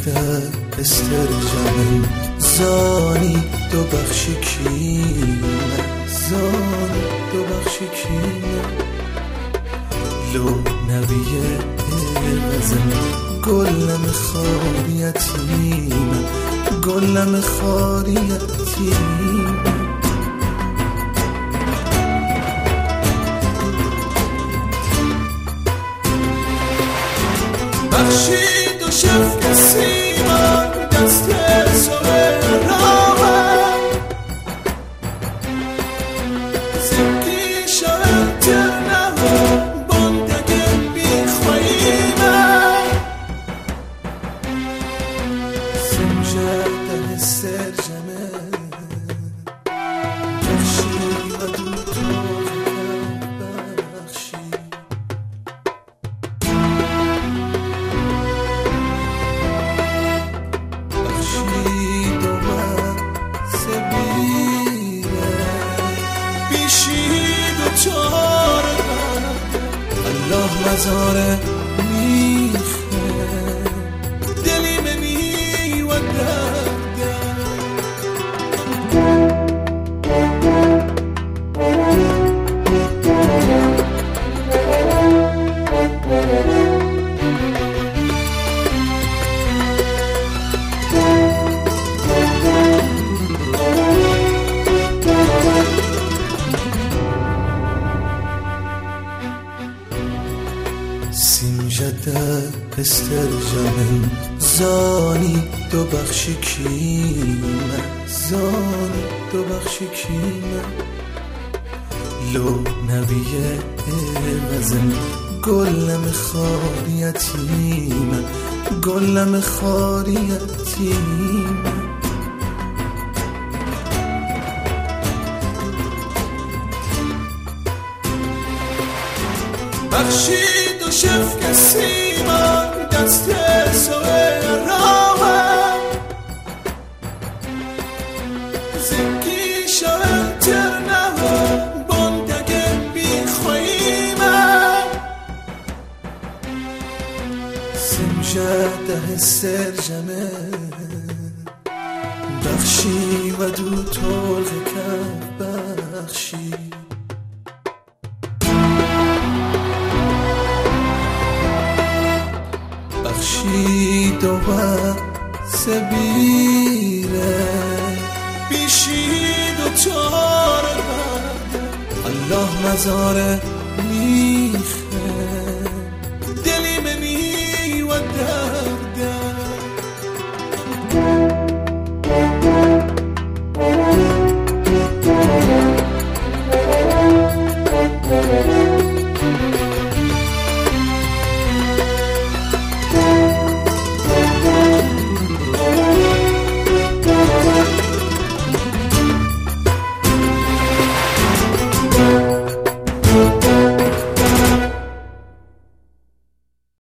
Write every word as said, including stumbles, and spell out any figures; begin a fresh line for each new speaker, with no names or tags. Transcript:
جده استرجم زانی دو بخشی کینه زانی دو بخشی کینه لو نویه وزن گلم خاریتیم گلم خاریتیم بخشید و شفت سیمان دست سوه راهم زکی شاید ترنه بندگه بیخواییمه سمجده سرجمه بخشی و دوتو بخشی الله مزاره میخه دلی می و درده سینجده استرجم زانی دو بخشی کینه زانی دو بخشی کینه لو نویه وزن گلم خاریتیم گلم خاریتیم بخشید و شفت سیمان دست سوه راهم زکی شاید ترنه بندگه بیخواییمه سمجده سرجمه بخشی و دو طلق کف بخشی بخشید و سبیره بیشید و چاره الله مزاره میخ